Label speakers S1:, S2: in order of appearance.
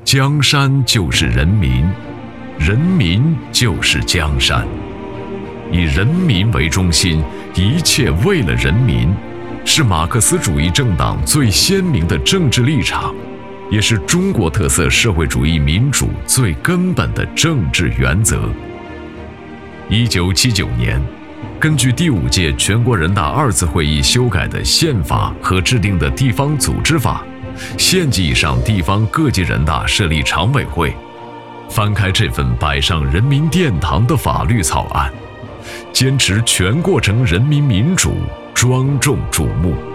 S1: 江山就是人民，人民就是江山。以人民为中心，一切为了人民，是马克思主义政党最鲜明的政治立场，也是中国特色社会主义民主最根本的政治原则。1979年，根据第5届全国人大2次会议修改的宪法和制定的地方组织法，县级以上地方各级人大设立常委会。翻开这份摆上人民殿堂的法律草案，坚持全过程人民民主，庄重瞩目。